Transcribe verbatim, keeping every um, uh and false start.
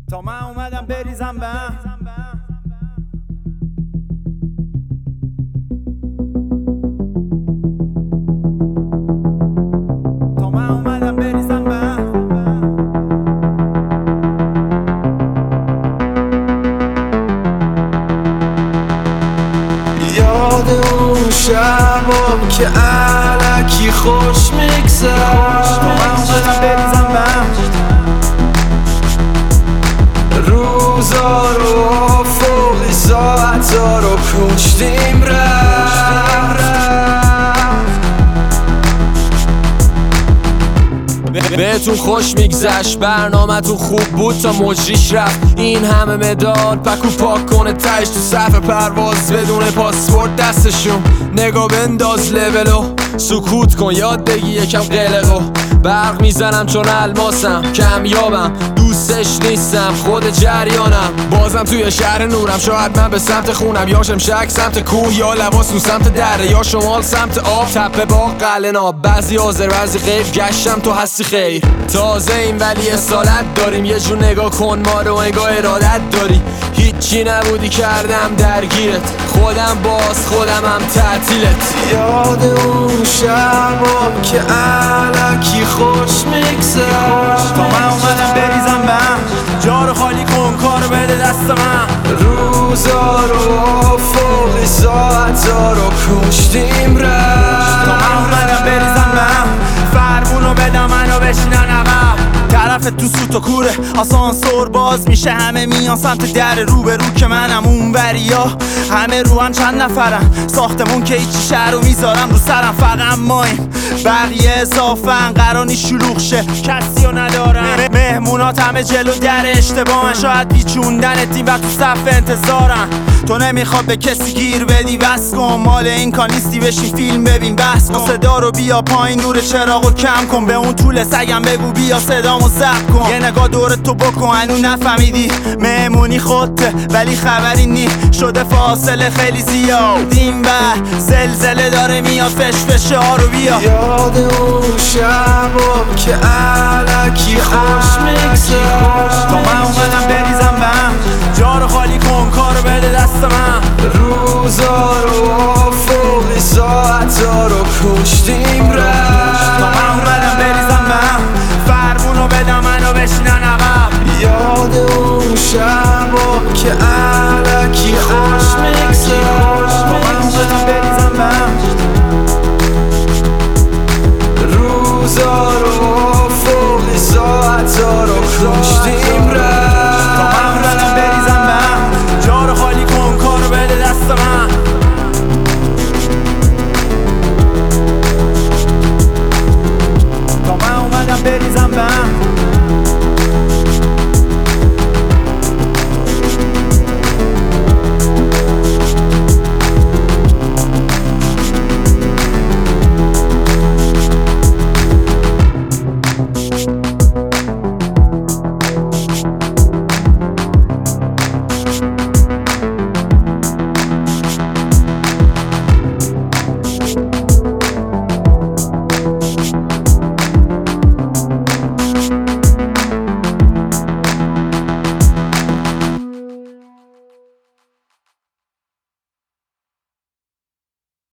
تا من اومدم بریزم به هم. تا من اومدم بریزم به هم. یاد اون شبم که علکی خوش میگذشت. تا من اومدم بریزم به هم. روزا رو فوقی ساعتا رو کشتیم رفت. بهتون خوش میگذشت، برنامه تو خوب بود تا مجریش رفت. این همه مداد پکو پاک کنه تش تو صف پرواز بدون پاسپورت دستشون. نگاه بنداز لولو سکوت کن، یاد بگی یکم قلقو. برق میزنم چون الماسم، کمیابم دوستش نیستم، خود جریانم. بازم توی شهر نورم، شاید من به سمت خونم، یا شمشک سمت کوه، یا لباس رو سمت دره، یا شمال سمت آب، تپه باغ قلعه ناب. بعضی حاضر بعضی غیب، گشتم تو هستی خیر. تازه این ولی اصالت داریم، یه جور نگاه کن ما رو انگاه ارادت داری. هیچی نبودی کردم درگیرت، خودم باز خودم هم تعطیلت. یاد اون شبم که علکی خوش میگذشت. تا من اومدم بریزم به هم. جا رو خالی کن، کارو بده دست من. روزا رو فوقی ساعتا رو کشتیم رفت. تا من اومدم بریزم به هم. فرمونو بدم منو بشینن عقب. طرف تو سوت و کوره، آسانسور باز میشه، همه میان سمت در رو به رو که منم اون وریا. همه رو هم چند نفرم، ساختمون که هیچی شهر رو میذارم رو سرم. فقط ماییم بقیه اضافن، قرانی شلوغ شه کسی رو ندارم. مهمونات همه جلو در اشتباهن، شاید بیچوندن تیم و تو صف انتظارن. تو نمیخواد به کسی گیر بدی، بس کن مال این کار نیستی، بشین فیلم ببین بس کن. صدا رو بیا پایین، نور چراغو کم کن، به اون طول سگم بگو بیا صدامو ضبط کن. یه نگاه دور تو بکن، هنو نفهمیدی مهمونی خودته ولی خبری نی. شده فاصله خیلی زیاد، این بر زلزله داره میاد، فش فشار رو بیا. یاد اون شبم که علکی خوش میگذشت. تا من اومدم بریزم به هم. جا رو خالی کن، کارو بده دست من. روزا رو فوقی ساعتا رو کشتیم رفت. تا من اومدم بریزم به هم. فرمونو بدم منو بشینن عقب. یاد اون شبم که